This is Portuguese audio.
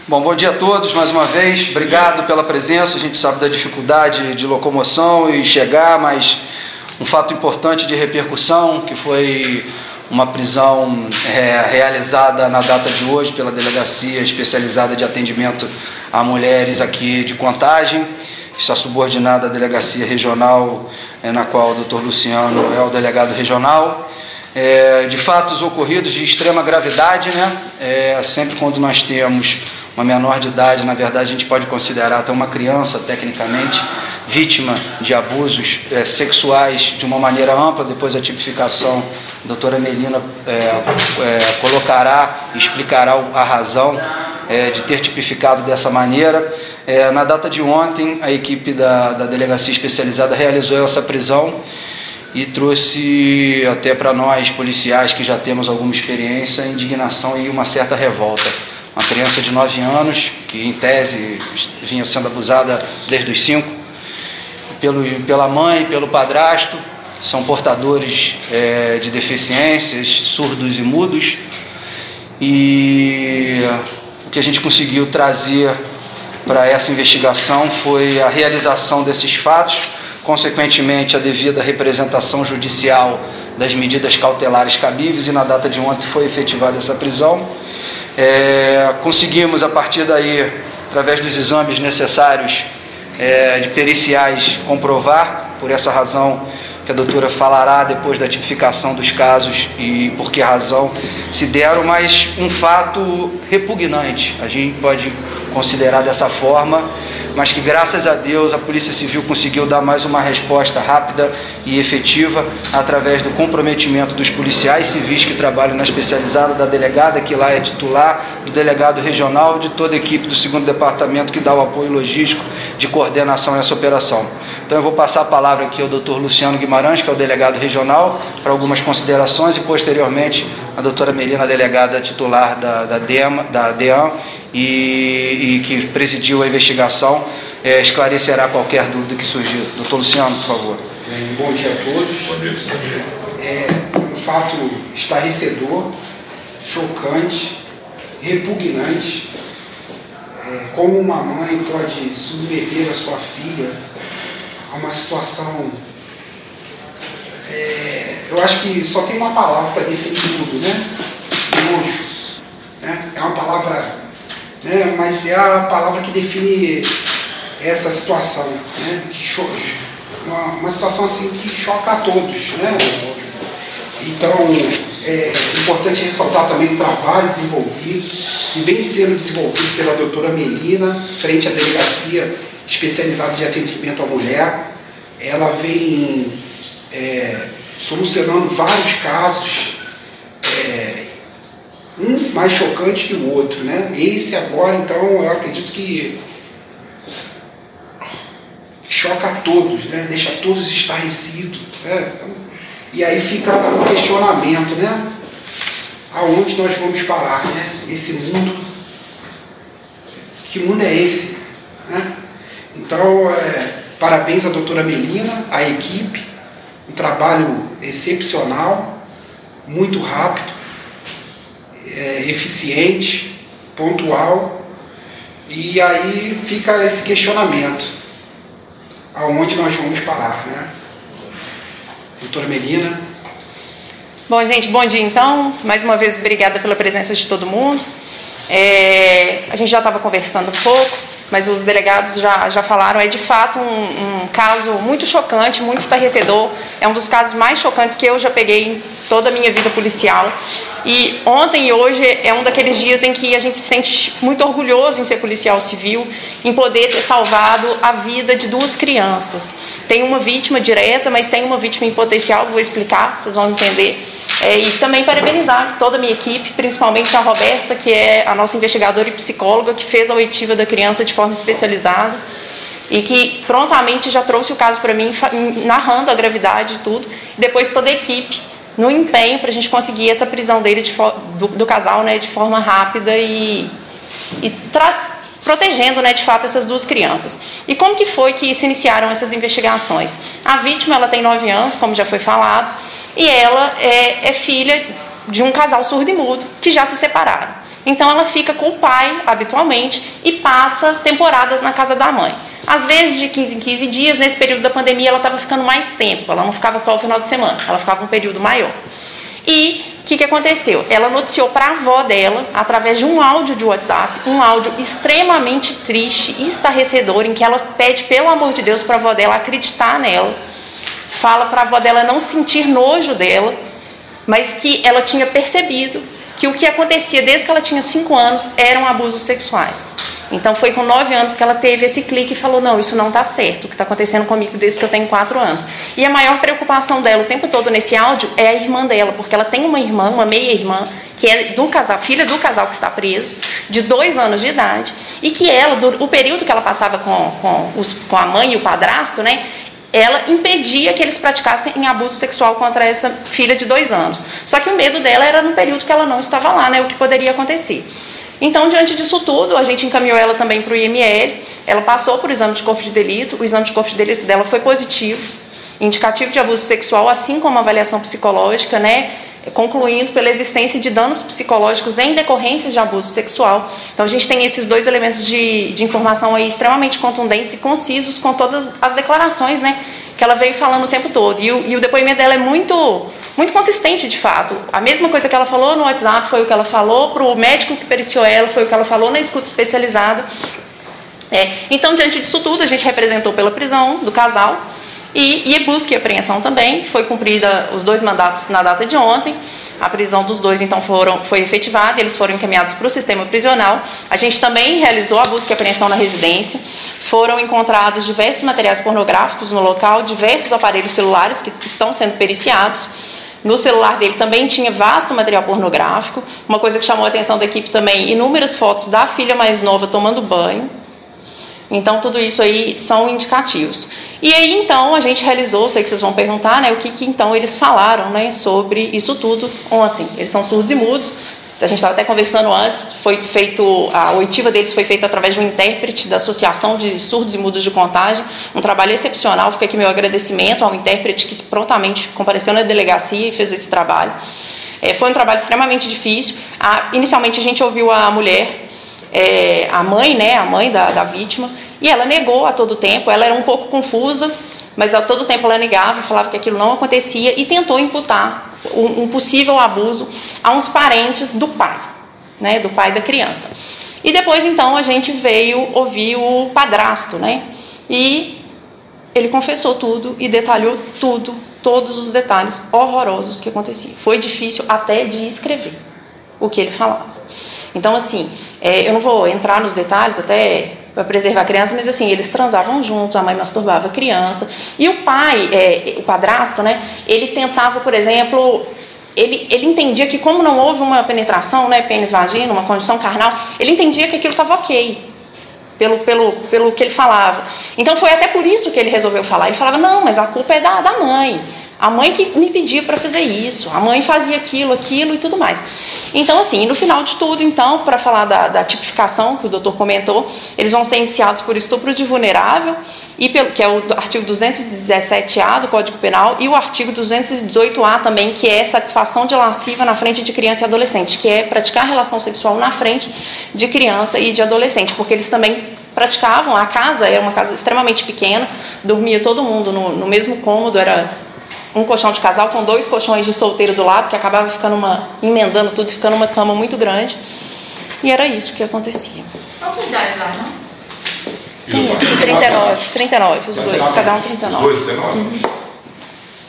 Bom dia a todos, mais uma vez, obrigado pela presença. A gente sabe da dificuldade de locomoção e chegar, mas um fato importante de repercussão, que foi uma prisão realizada na data de hoje pela Delegacia Especializada de Atendimento a Mulheres aqui de Contagem. Está subordinada à Delegacia Regional, na qual o Dr. Luciano é o delegado regional. De fatos ocorridos de extrema gravidade, sempre quando nós temos uma menor de idade, na verdade a gente pode considerar até uma criança, tecnicamente, vítima de abusos sexuais de uma maneira ampla. Depois a tipificação, a doutora Melina colocará, explicará a razão de ter tipificado dessa maneira. Na data de ontem, a equipe da Delegacia Especializada realizou essa prisão e trouxe até para nós, policiais, que já temos alguma experiência, indignação e uma certa revolta. Uma criança de 9 anos, que em tese vinha sendo abusada desde os 5, pela mãe, pelo padrasto, são portadores de deficiências, surdos e mudos, e o que a gente conseguiu trazer para essa investigação foi a realização desses fatos, consequentemente a devida representação judicial das medidas cautelares cabíveis, e na data de ontem foi efetivada essa prisão. Conseguimos, a partir daí, através dos exames necessários de periciais, comprovar, por essa razão que a doutora falará depois da tipificação dos casos e por que razão se deram, mas um fato repugnante, a gente pode considerar dessa forma, mas que graças a Deus a Polícia Civil conseguiu dar mais uma resposta rápida e efetiva através do comprometimento dos policiais civis que trabalham na especializada, da delegada que lá é titular, do delegado regional, de toda a equipe do 2º departamento que dá o apoio logístico de coordenação a essa operação. Então eu vou passar a palavra aqui ao Dr. Luciano Guimarães, que é o delegado regional, para algumas considerações, e posteriormente a doutora Melina, a delegada titular da DEAN, e que presidiu a investigação, esclarecerá qualquer dúvida que surgir. Doutor Luciano, por favor. Bom dia a todos. Bom dia. Um fato estarrecedor, chocante, repugnante. Como uma mãe pode submeter a sua filha a uma situação... eu acho que só tem uma palavra para definir tudo, nojo. É uma palavra... mas é a palavra que define essa situação, uma situação assim que choca a todos, Então é importante ressaltar também o trabalho desenvolvido, que vem sendo desenvolvido pela doutora Melina, frente à Delegacia Especializada de Atendimento à Mulher. Ela vem solucionando vários casos, um mais chocante que o outro, Esse agora, então, eu acredito que choca a todos, Deixa todos estarrecidos, E aí fica o questionamento, Aonde nós vamos parar, Esse mundo, que mundo é esse, Então, parabéns à doutora Melina, à equipe, um trabalho excepcional, muito rápido, eficiente, pontual, e aí fica esse questionamento, aonde nós vamos parar, Doutora Melina. Bom, gente, bom dia então, mais uma vez obrigada pela presença de todo mundo. A gente já estava conversando um pouco, mas os delegados já falaram, de fato um caso muito chocante, muito estarrecedor, é um dos casos mais chocantes que eu já peguei em toda a minha vida policial, e ontem e hoje é um daqueles dias em que a gente se sente muito orgulhoso em ser policial civil, em poder ter salvado a vida de 2 crianças. Tem uma vítima direta, mas tem uma vítima em potencial, vou explicar, vocês vão entender. E também parabenizar toda a minha equipe, principalmente a Roberta, que é a nossa investigadora e psicóloga, que fez a oitiva da criança de forma especializada e que prontamente já trouxe o caso para mim, narrando a gravidade e tudo. E depois toda a equipe no empenho para a gente conseguir essa prisão dele do casal, de forma rápida e protegendo, de fato, essas 2 crianças. E como que foi que se iniciaram essas investigações? A vítima, ela tem 9 anos, como já foi falado, e ela é filha de um casal surdo e mudo que já se separaram. Então ela fica com o pai, habitualmente, e passa temporadas na casa da mãe. Às vezes, de 15 em 15 dias, nesse período da pandemia, ela estava ficando mais tempo. Ela não ficava só o final de semana, ela ficava um período maior. E o que aconteceu? Ela noticiou para a avó dela, através de um áudio de WhatsApp, um áudio extremamente triste, estarrecedor, em que ela pede, pelo amor de Deus, para a avó dela acreditar nela. Fala para a avó dela não sentir nojo dela, mas que ela tinha percebido que o que acontecia desde que ela tinha 5 anos eram abusos sexuais. Então foi com 9 anos que ela teve esse clique e falou, não, isso não está certo, o que está acontecendo comigo desde que eu tenho 4 anos. E a maior preocupação dela o tempo todo nesse áudio é a irmã dela, porque ela tem uma irmã, uma meia-irmã, que é do casal, filha do casal que está preso, de 2 anos de idade, e que ela, o período que ela passava com a mãe e o padrasto, né, ela impedia que eles praticassem abuso sexual contra essa filha de 2 anos. Só que o medo dela era no período que ela não estava lá, né, o que poderia acontecer. Então, diante disso tudo, a gente encaminhou ela também para o IML, ela passou por exame de corpo de delito, o exame de corpo de delito dela foi positivo, indicativo de abuso sexual, assim como a avaliação psicológica, né, concluindo pela existência de danos psicológicos em decorrência de abuso sexual. Então, a gente tem esses 2 elementos de informação aí extremamente contundentes e concisos com todas as declarações, né, que ela veio falando o tempo todo. E o depoimento dela é muito consistente, de fato. A mesma coisa que ela falou no WhatsApp foi o que ela falou para o médico que periciou ela, foi o que ela falou na escuta especializada. Então, diante disso tudo, a gente representou pela prisão do casal e busca e apreensão também. Foi cumprida os 2 mandatos na data de ontem. A prisão dos 2, então, foi efetivada e eles foram encaminhados para o sistema prisional. A gente também realizou a busca e apreensão na residência. Foram encontrados diversos materiais pornográficos no local, diversos aparelhos celulares que estão sendo periciados. No celular dele também tinha vasto material pornográfico. Uma coisa que chamou a atenção da equipe também, inúmeras fotos da filha mais nova tomando banho. Então, tudo isso aí são indicativos. E aí, então, a gente realizou, sei que vocês vão perguntar, né, o que então eles falaram, né, sobre isso tudo ontem. Eles são surdos e mudos. A gente estava até conversando antes, a oitiva deles foi feita através de um intérprete da Associação de Surdos e Mudos de Contagem, um trabalho excepcional. Fica aqui meu agradecimento ao intérprete que prontamente compareceu na delegacia e fez esse trabalho. Foi um trabalho extremamente difícil. Inicialmente a gente ouviu a mulher, a mãe, né, a mãe da vítima, e ela negou a todo tempo. Ela era um pouco confusa, mas a todo tempo ela negava, falava que aquilo não acontecia e tentou imputar um possível abuso a uns parentes do pai, né, do pai da criança. E depois, então, a gente veio ouvir o padrasto, né, e ele confessou tudo e detalhou tudo, todos os detalhes horrorosos que aconteciam. Foi difícil até de escrever o que ele falava. Então, assim, eu não vou entrar nos detalhes até para preservar a criança, mas assim, eles transavam juntos, a mãe masturbava a criança, e o pai, o padrasto, né, ele tentava, por exemplo, ele entendia que como não houve uma penetração, né, pênis-vagina, uma condição carnal, ele entendia que aquilo estava ok, pelo que ele falava. Então foi até por isso que ele resolveu falar. Ele falava, não, mas a culpa é da mãe. A mãe que me pedia para fazer isso, a mãe fazia aquilo e tudo mais. Então, assim, no final de tudo, então, para falar da tipificação que o doutor comentou, eles vão ser indiciados por estupro de vulnerável, que é o artigo 217A do Código Penal, e o artigo 218A também, que é satisfação de lasciva na frente de criança e adolescente, que é praticar relação sexual na frente de criança e de adolescente, porque eles também praticavam. A casa era uma casa extremamente pequena, dormia todo mundo no mesmo cômodo, era um colchão de casal com 2 colchões de solteiro do lado, que acabava emendando tudo, ficando uma cama muito grande. E era isso que acontecia. Qual foi a idade lá, não? 39, os 2, cada um 39. Os 2, 39?